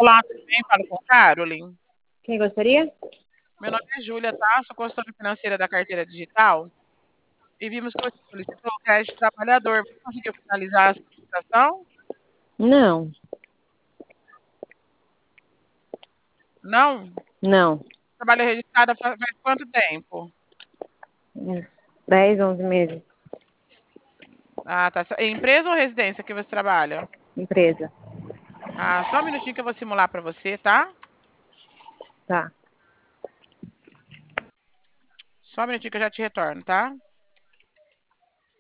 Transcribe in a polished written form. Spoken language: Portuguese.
Olá, tudo bem? Falo com Caroline. Quem gostaria? Meu nome é Júlia, tá? Sou consultora financeira da carteira digital e vimos que você solicitou o crédito trabalhador. Você conseguiu finalizar a solicitação? Não, Não? não. Trabalho registrado faz quanto tempo? Uns 10, 11 meses. Ah, tá. Em empresa ou residência que você trabalha? Empresa. Ah, só um minutinho que eu vou simular para você, tá? Tá. Só um minutinho que eu já te retorno, tá?